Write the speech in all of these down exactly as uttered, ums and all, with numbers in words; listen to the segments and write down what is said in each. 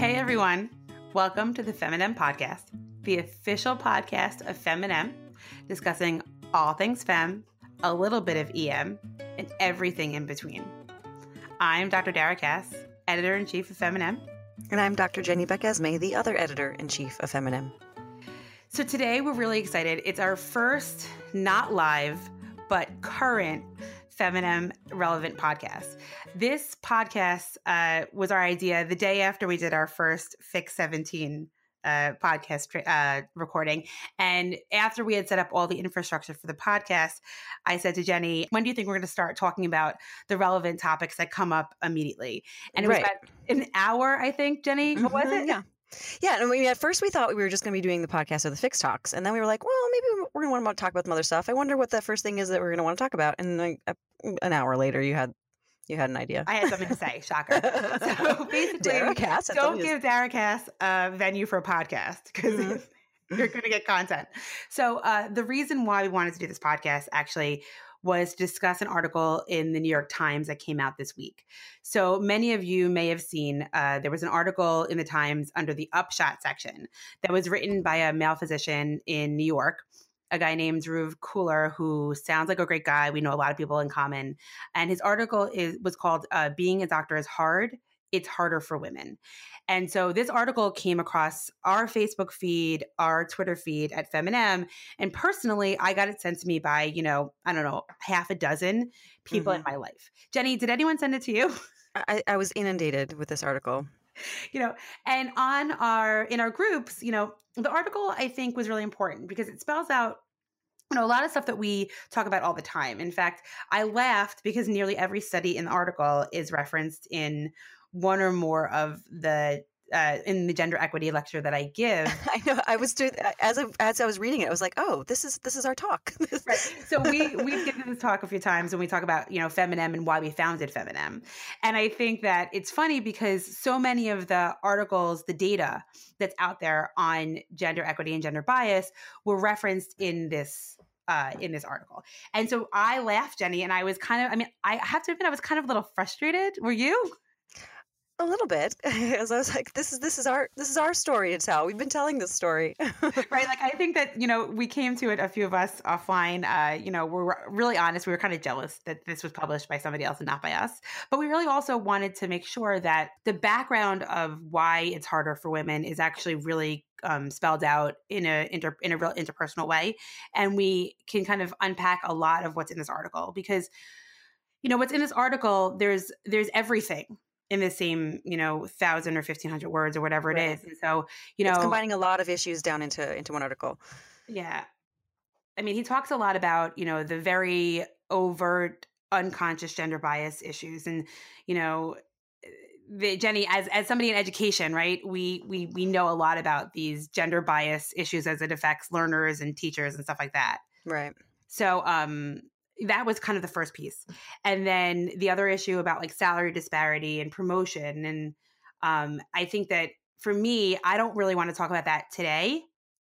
Hey everyone, welcome to the Feminem Podcast, the official podcast of Feminem, discussing all things femme, a little bit of E M, and everything in between. I'm Doctor Dara Cass, Editor-in-Chief of Feminem. And I'm Doctor Jenny Beck-Esme, the other Editor-in-Chief of Feminem. So today we're really excited. It's our first, not live, but current Feminem relevant podcast. This podcast uh, was our idea the day after we did our first Fix seventeen uh, podcast uh, recording. And after we had set up all the infrastructure for the podcast, I said to Jenny, when do you think we're going to start talking about the relevant topics that come up immediately? And it was Right. about an hour, I think, Jenny. What was Mhm, it? Yeah. Yeah, and we, at first we thought we were just going to be doing the podcast of the Fix Talks, and then we were like, well, maybe we're going to want to talk about some other stuff. I wonder what the first thing is that we're going to want to talk about. And like uh, an hour later, you had you had an idea. I had something to say. Shocker. So basically, Dara Cass, had don't something to give Dara Cass a venue for a podcast because Mhm. you're going to get content. So uh, the reason why we wanted to do this podcast actually was to discuss an article in the New York Times that came out this week. So many of you may have seen uh, there was an article in the Times under the Upshot section that was written by a male physician in New York, a guy named Dhruv Kular, who sounds like a great guy. We know a lot of people in common. And his article is was called uh, Being a Doctor is Hard. It's Harder for Women. And so this article came across our Facebook feed, our Twitter feed at Feminem. And personally, I got it sent to me by, you know, I don't know, half a dozen people Mhm. in my life. Jenny, did anyone send it to you? I, I was inundated with this article. You know, and on our, in our groups, you know, the article I think was really important because it spells out, you know, a lot of stuff that we talk about all the time. In fact, I laughed because nearly every study in the article is referenced in one or more of the uh, in the gender equity lecture that I give. I know. I was doing as I, as I was reading it. I was like, "Oh, this is this is our talk." Right. So we we've given this talk a few times when we talk about, you know, Feminem and why we founded Feminem. And I think that it's funny because so many of the articles, the data that's out there on gender equity and gender bias were referenced in this uh, in this article. And so I laughed, Jenny, and I was kind of, I mean, I have to admit, I was kind of a little frustrated. Were you? A little bit, as I was like, "This is this is our this is our story to tell. We've been telling this story." Right. Like, I think that, you know, we came to it, a few of us offline, uh, you know, we're really honest. We were kind of jealous that this was published by somebody else and not by us. But we really also wanted to make sure that the background of why it's harder for women is actually really um, spelled out in a, inter, in a real interpersonal way. And we can kind of unpack a lot of what's in this article because, you know, what's in this article, there's there's everything in the same, you know, thousand or fifteen hundred words or whatever it Right. is. And so, you know, It's combining a lot of issues down into into one article. yeah. I mean, he talks a lot about, you know, the very overt, unconscious gender bias issues. And, you know, the, Jenny, as as somebody in education, right, we we we know a lot about these gender bias issues as it affects learners and teachers and stuff like that. Right. So, um, that was kind of the first piece. And then the other issue about like salary disparity and promotion. And um, I think that for me, I don't really want to talk about that today.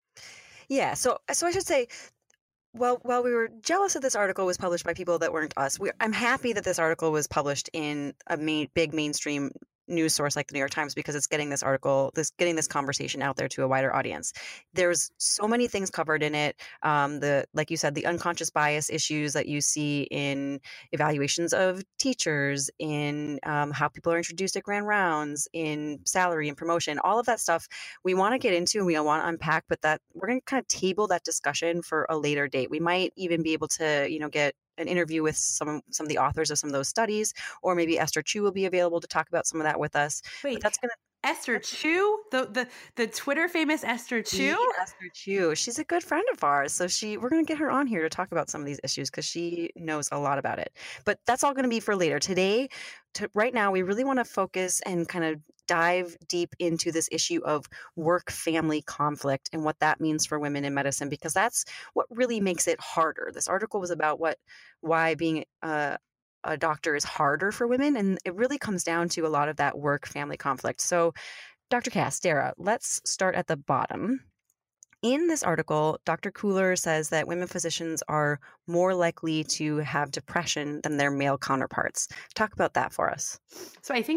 Yeah. So so I should say, well, while we were jealous that this article was published by people that weren't us, we, I'm happy that this article was published in a main, big mainstream news source like the New York Times because it's getting this article, this getting this conversation out there to a wider audience. There's so many things covered in it. Um, the like you said, the unconscious bias issues that you see in evaluations of teachers, in um, how people are introduced at grand rounds, in salary and promotion, all of that stuff we want to get into and we want to unpack. But that we're going to kind of table that discussion for a later date. We might even be able to, you know, get an interview with some some of the authors of some of those studies, or maybe Esther Chu will be available to talk about some of that with us. Wait, but that's gonna Esther Chu, the the the Twitter famous Esther Chu. be Esther Chu. She's a good friend of ours, so she we're gonna get her on here to talk about some of these issues because she knows a lot about it. But that's all going to be for later. Today, to, right now, we really want to focus and kind of dive deep into this issue of work-family conflict and what that means for women in medicine, because that's what really makes it harder. This article was about what, why being a, a doctor is harder for women, and it really comes down to a lot of that work-family conflict. So, Doctor Cass, Dara, let's start at the bottom. In this article, Doctor Kular says that women physicians are more likely to have depression than their male counterparts. Talk about that for us. So I think that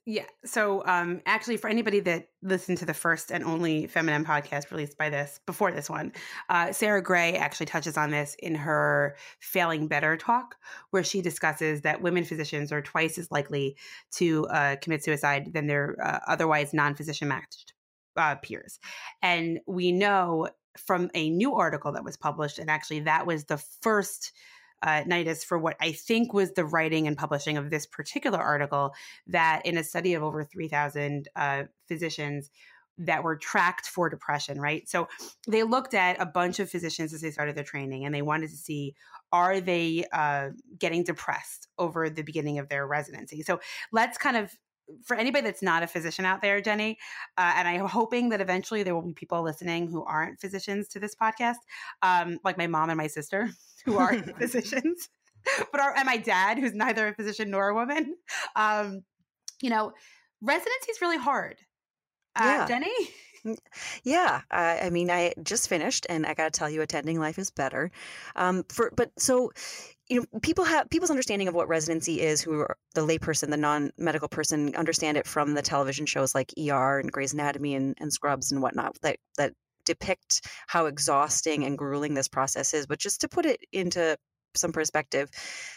Yeah. So um, actually, for anybody that listened to the first and only feminine podcast released by this, before this one, uh, Sarah Gray actually touches on this in her Failing Better talk, where she discusses that women physicians are twice as likely to uh, commit suicide than their uh, otherwise non-physician matched uh, peers. And we know from a new article that was published, and actually that was the first uh, nidus for what I think was the writing and publishing of this particular article, that in a study of over three thousand uh, physicians that were tracked for depression, right? So they looked at a bunch of physicians as they started their training, and they wanted to see, are they uh, getting depressed over the beginning of their residency? So let's kind of, for anybody that's not a physician out there, Jenny, uh, and I'm hoping that eventually there will be people listening who aren't physicians to this podcast, um, like my mom and my sister who are physicians, but are, and my dad, who's neither a physician nor a woman. Um, you know, residency is really hard. Uh, Yeah. Jenny? Yeah, I, I mean, I just finished, and I got to tell you, attending life is better. Um, for but so, you know, people have people's understanding of what residency is, who are the layperson, the non-medical person, understand it from the television shows like E R and Grey's Anatomy and, and Scrubs and whatnot that that depict how exhausting and grueling this process is. But just to put it into some perspective,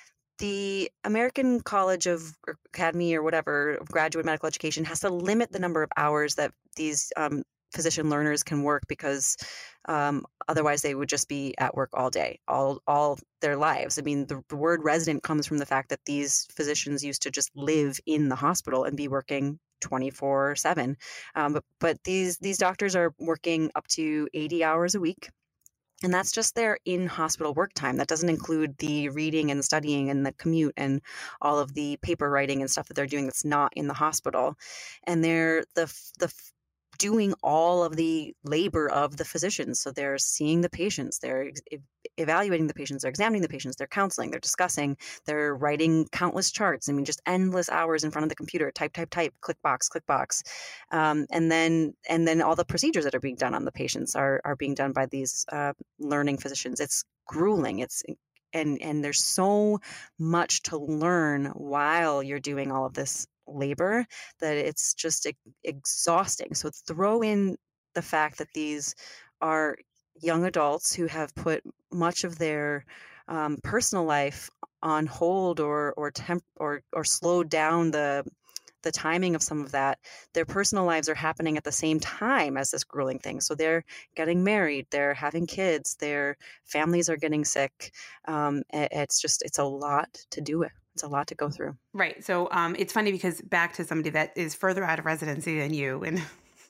the American College of or Academy or whatever of Graduate Medical Education has to limit the number of hours that these um, physician learners can work, because um, otherwise they would just be at work all day, all all their lives. I mean, the, the word resident comes from the fact that these physicians used to just live in the hospital and be working twenty-four seven. Um, but but these these doctors are working up to eighty hours a week. And that's just their in-hospital work time. That doesn't include the reading and studying and the commute and all of the paper writing and stuff that they're doing that's not in the hospital. And they're the the doing all of the labor of the physicians. So they're seeing the patients, they're e- evaluating the patients, they're examining the patients, they're counseling, they're discussing, they're writing countless charts. I mean, just endless hours in front of the computer, type, type, type, click box, click box. Um, and then and then all the procedures that are being done on the patients are, are being done by these uh, learning physicians. It's grueling. It's and and there's so much to learn while you're doing all of this labor that it's just e- exhausting. So throw in the fact that these are young adults who have put much of their um, personal life on hold or or temp or or slowed down the the timing of some of that. Their personal lives are happening at the same time as this grueling thing. So they're getting married, they're having kids, their families are getting sick. Um, it- it's just, it's a lot to do it. It's a lot to go through. Right. So um, it's funny because back to somebody that is further out of residency than you, and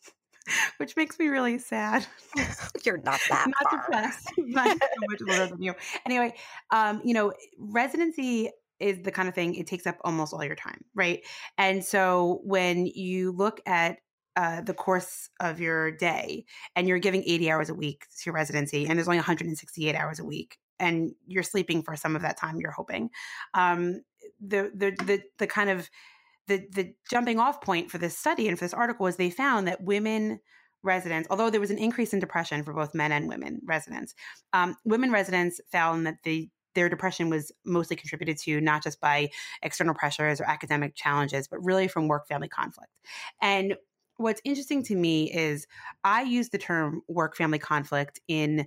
which makes me really sad. You're not that Not far. depressed, but I'm so much older than you. Anyway, um, you know, residency is the kind of thing, it takes up almost all your time, right? And so when you look at uh, the course of your day and you're giving eighty hours a week to your residency, and there's only one hundred sixty-eight hours a week, and you're sleeping for some of that time, you're hoping. Um, the, the, the, the kind of the, the jumping off point for this study and for this article was they found that women residents, although there was an increase in depression for both men and women residents, um, women residents found that the their depression was mostly contributed to not just by external pressures or academic challenges, but really from work-family conflict. And what's interesting to me is I use the term work-family conflict in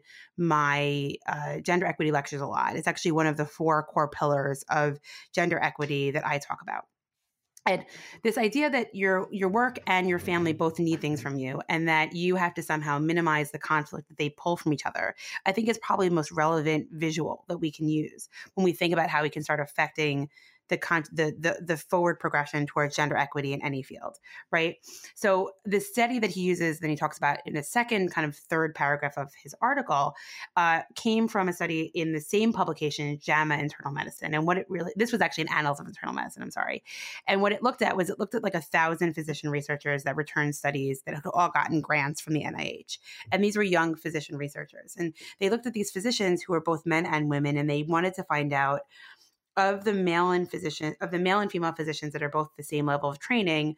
my uh, gender equity lectures a lot. It's actually one of the four core pillars of gender equity that I talk about. And this idea that your your work and your family both need things from you, and that you have to somehow minimize the conflict that they pull from each other, I think is probably the most relevant visual that we can use when we think about how we can start affecting the con- the, the the forward progression towards gender equity in any field, right? So the study that he uses, then he talks about in a second kind of third paragraph of his article, uh, came from a study in the same publication, JAMA Internal Medicine. And what it really, this was actually an Annals of Internal Medicine, I'm sorry. And what it looked at was it looked at like a thousand physician researchers that returned studies that had all gotten grants from the N I H. And these were young physician researchers. And they looked at these physicians who were both men and women, and they wanted to find out of the male and physician of the male and female physicians that are both the same level of training,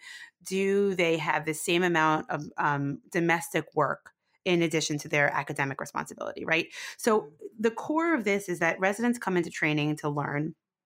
do they have the same amount of um, domestic work in addition to their academic responsibility, right? So the core of this is that residents come into training to learn,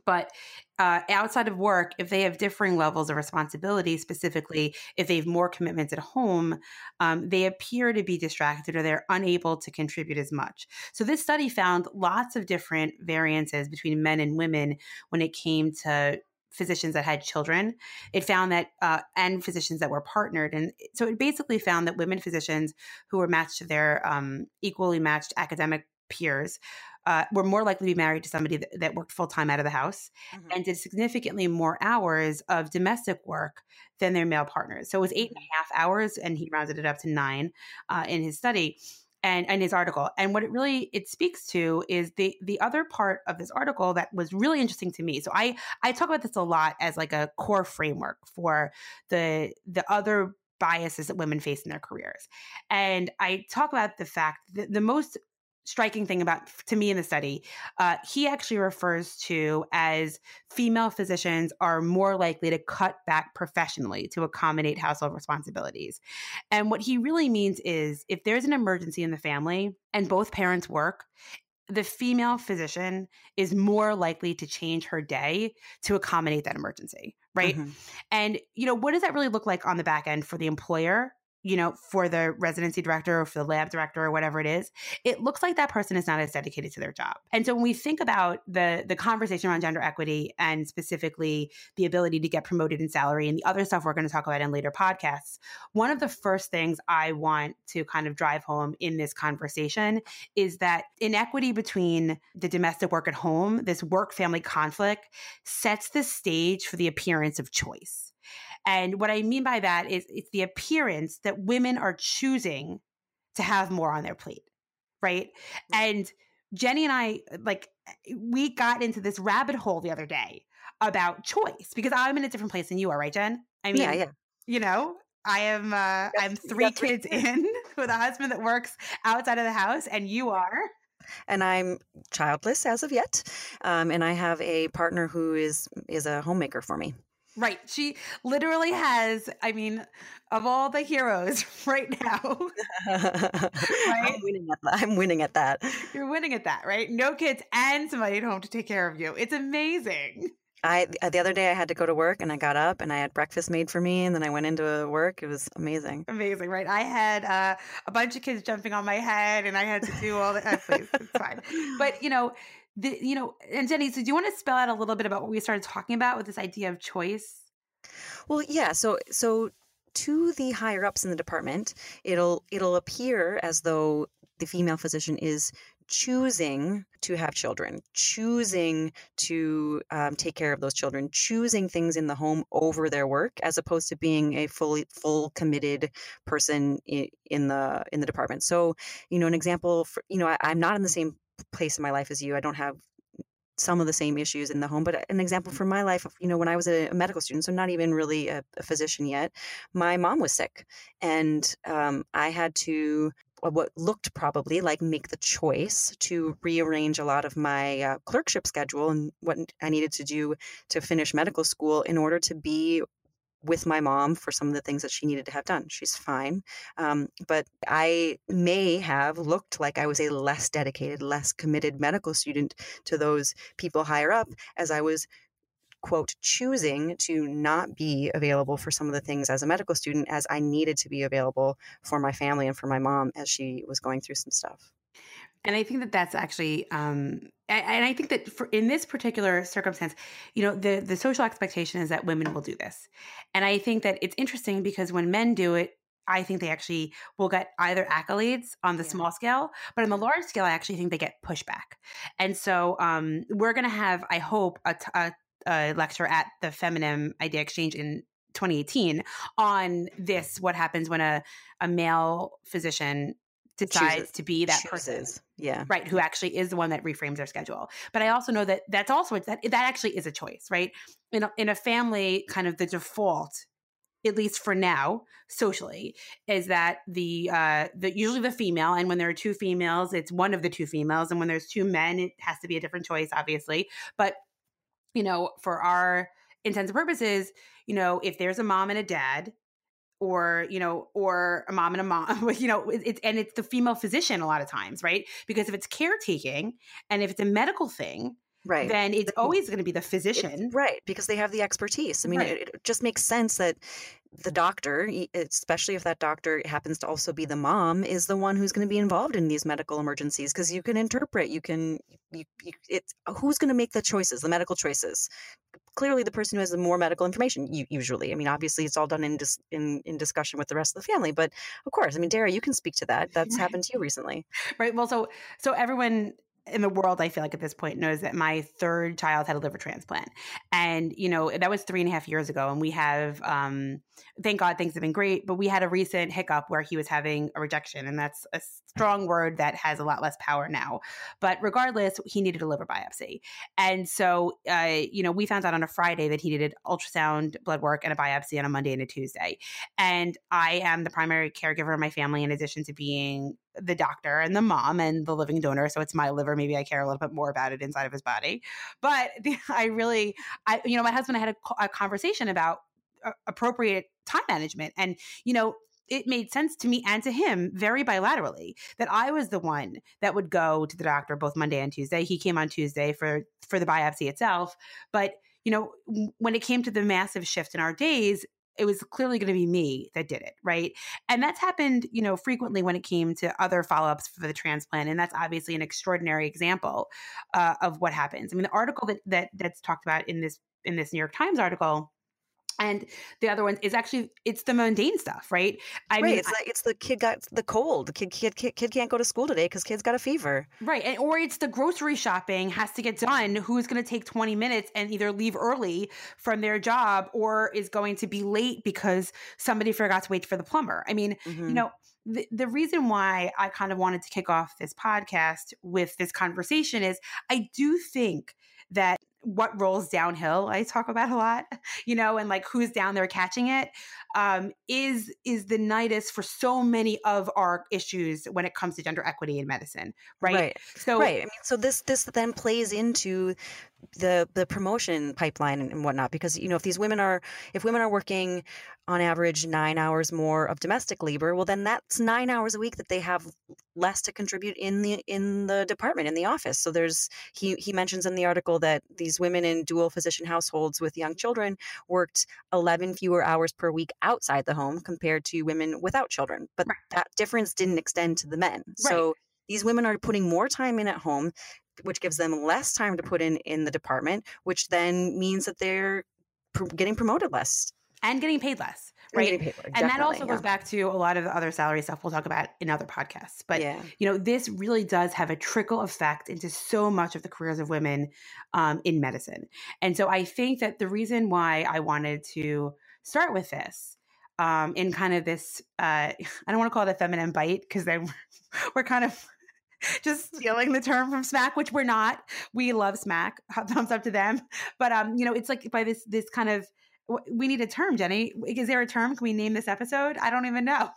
But uh, outside of work, if they have differing levels of responsibility, specifically if they have more commitments at home, um, they appear to be distracted or they're unable to contribute as much. So this study found lots of different variances between men and women when it came to physicians that had children. It found that, uh, and physicians that were partnered. And so it basically found that women physicians who were matched to their um, equally matched academic peers uh, were more likely to be married to somebody that, that worked full-time out of the house mm-hmm. and did significantly more hours of domestic work than their male partners. So it was eight and a half hours, and he rounded it up to nine uh, in his study and in his article. And what it really, it speaks to is the the other part of this article that was really interesting to me. So I, I talk about this a lot as like a core framework for the the other biases that women face in their careers. And I talk about the fact that the most striking thing about, to me in the study, uh, he actually refers to as female physicians are more likely to cut back professionally to accommodate household responsibilities. And what he really means is if there's an emergency in the family and both parents work, the female physician is more likely to change her day to accommodate that emergency, right? Mm-hmm. And, you know, what does that really look like on the back end for the employer? You know, for the residency director or for the lab director or whatever it is, it looks like that person is not as dedicated to their job. And so when we think about the the conversation around gender equity and specifically the ability to get promoted in salary and the other stuff we're going to talk about in later podcasts, one of the first things I want to kind of drive home in this conversation is that inequity between the domestic work at home, this work-family conflict, sets the stage for the appearance of choice. And what I mean by that is it's the appearance that women are choosing to have more on their plate, right? Mm-hmm. And Jenny and I, like, we got into this rabbit hole the other day about choice because I'm in a different place than you are, right, Jen? I mean, yeah, yeah. you know, I am, uh, I'm three kids in with a husband that works outside of the house, and you are. And I'm childless as of yet. Um, and I have a partner who is is a homemaker for me. Right. She literally has, I mean, of all the heroes right now. Right? I'm winning at that. I'm winning at that. You're winning at that, right? No kids and somebody at home to take care of you. It's amazing. I the other day I had to go to work and I got up and I had breakfast made for me and then I went into work. It was amazing. Amazing, right? I had uh, a bunch of kids jumping on my head and I had to do all the, uh, please, it's fine. But, you know, The, you know, and Jenny, so do you want to spell out a little bit about what we started talking about with this idea of choice? Well, yeah. So, so to the higher ups in the department, it'll it'll appear as though the female physician is choosing to have children, choosing to um, take care of those children, choosing things in the home over their work, as opposed to being a fully full committed person in, in the in the department. So, you know, an example for, you know, I, I'm not in the same place in my life as you. I don't have some of the same issues in the home, but an example from my life, you know, when I was a medical student, so not even really a, a physician yet, my mom was sick and um, I had to, what looked probably like make the choice to rearrange a lot of my uh, clerkship schedule and what I needed to do to finish medical school in order to be with my mom for some of the things that she needed to have done. She's fine. Um, but I may have looked like I was a less dedicated, less committed medical student to those people higher up as I was, quote, choosing to not be available for some of the things as a medical student as I needed to be available for my family and for my mom as she was going through some stuff. And I think that that's actually, um, and I think that for, in this particular circumstance, you know, the, the social expectation is that women will do this. And I think that it's interesting because when men do it, I think they actually will get either accolades on the yeah. small scale, but on the large scale, I actually think they get pushback. And so um, we're going to have, I hope, a, a, a lecture at the Feminine Idea Exchange in twenty eighteen on this, what happens when a, a male physician decides Chooses. to be that Chooses. person, yeah, right, who actually is the one that reframes their schedule. But I also know that that's also that that actually is a choice, right? In a, in a family, kind of the default, at least for now, socially, is that the uh, the usually the female, and when there are two females, it's one of the two females, and when there's two men, it has to be a different choice, obviously. But you know, for our intents and purposes, you know, if there's a mom and a dad, or, you know, or a mom and a mom, you know, it's, and it's the female physician a lot of times, right? Because if it's caretaking and if it's a medical thing, right. then it's always going to be the physician. It's, right, because they have the expertise. I mean, right. it, it just makes sense that the doctor, especially if that doctor happens to also be the mom, is the one who's going to be involved in these medical emergencies, because you can interpret, you can, you, you, it's who's going to make the choices, the medical choices. Clearly, the person who has the more medical information, usually. I mean, obviously, it's all done in dis, in, in discussion with the rest of the family. But of course, I mean, Dara, you can speak to that. That's happened to you recently. Right. Well, so so everyone in the world, I feel like at this point, knows that my third child had a liver transplant. And, you know, that was three and a half years ago. And we have, um, thank God, things have been great. But we had a recent hiccup where he was having a rejection. And that's a strong word that has a lot less power now. But regardless, he needed a liver biopsy. And so, uh, you know, we found out on a Friday that he needed ultrasound, blood work, and a biopsy on a Monday and a Tuesday. And I am the primary caregiver in my family, in addition to being the doctor and the mom and the living donor. So it's my liver. Maybe I care a little bit more about it inside of his body. But the, I really, I, you know, my husband and I had a, a conversation about uh, appropriate time management. And, you know, it made sense to me and to him very bilaterally that I was the one that would go to the doctor both Monday and Tuesday. He came on Tuesday for, for the biopsy itself. But, you know, when it came to the massive shift in our days, it was clearly going to be me that did it, right? And that's happened, you know, frequently when it came to other follow-ups for the transplant. And that's obviously an extraordinary example uh, of what happens. I mean, the article that, that that's talked about in this in this New York Times article, and the other one is actually, it's the mundane stuff, right? I right. mean, it's, like, it's the kid got the cold. The kid, kid, kid, kid can't go to school today because kid's got a fever. Right. And, or it's the grocery shopping has to get done. Who's going to take twenty minutes and either leave early from their job or is going to be late because somebody forgot to wait for the plumber. I mean, mm-hmm. you know, the, the reason why I kind of wanted to kick off this podcast with this conversation is I do think that what rolls downhill, I talk about a lot, you know, and like who's down there catching it, um, is is the nidus for so many of our issues when it comes to gender equity in medicine, right? Right. So, right. I mean, so this this then plays into the the promotion pipeline and whatnot, because, you know, if these women are if women are working on average nine hours more of domestic labor, well, then that's nine hours a week that they have less to contribute in the in the department, in the office. So there's he he mentions in the article that these women in dual physician households with young children worked eleven fewer hours per week outside the home compared to women without children. But right. that difference didn't extend to the men. Right. So these women are putting more time in at home, which gives them less time to put in in the department, which then means that they're pr- getting promoted less. And getting paid less, right? And, paid less, and that also yeah. goes back to a lot of the other salary stuff we'll talk about in other podcasts. But, yeah. you know, this really does have a trickle effect into so much of the careers of women um, in medicine. And so I think that the reason why I wanted to start with this um, in kind of this, uh, I don't want to call it a feminine bite, because then we're kind of just stealing the term from Smack, which we're not. We love Smack. Thumbs up to them. But, um, you know, it's like by this this kind of, we need a term, Jenny. Is there a term? Can we name this episode? I don't even know.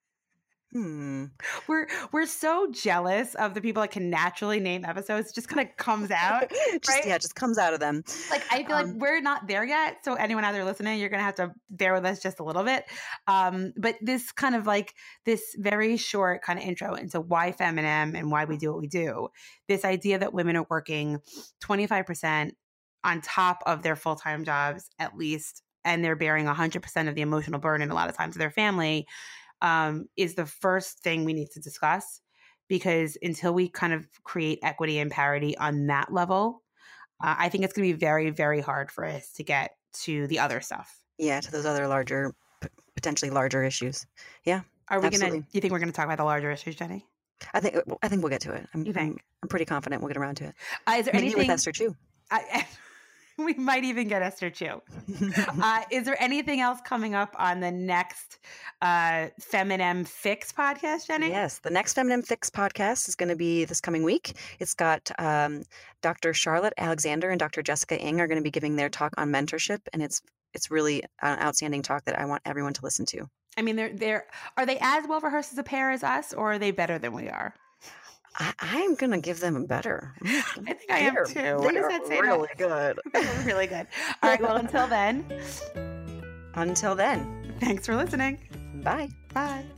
Hmm. We're we're so jealous of the people that can naturally name episodes. It just kind of comes out, just, right? Yeah, it just comes out of them. Like I feel um, like we're not there yet. So anyone out there listening, you're gonna have to bear with us just a little bit. Um, but this kind of like this very short kind of intro into why Feminem and why we do what we do. This idea that women are working twenty-five percent on top of their full-time jobs at least, and they're bearing one hundred percent of the emotional burden a lot of times of their family, um, is the first thing we need to discuss. Because until we kind of create equity and parity on that level, uh, I think it's going to be very, very hard for us to get to the other stuff. Yeah, to those other larger, potentially larger issues. Yeah. Are we going to, do you think we're going to talk about the larger issues, Jenny? I think I think we'll get to it. I'm, you think? I'm, I'm pretty confident we'll get around to it. Uh, is there Maybe anything with Esther Chu? I, we might even get Esther Chu. uh, is there anything else coming up on the next uh, Feminem Fix podcast, Jenny? Yes, the next Feminem Fix podcast is going to be this coming week. It's got um, Doctor Charlotte Alexander and Doctor Jessica Ng are going to be giving their talk on mentorship, and it's it's really an outstanding talk that I want everyone to listen to. I mean, they're they're are they as well rehearsed as a pair as us, or are they better than we are? I, I'm going to give them a better. I think I am too. They're say really that? good. They're really good. All right. Well, until then. Until then. Thanks for listening. Bye. Bye.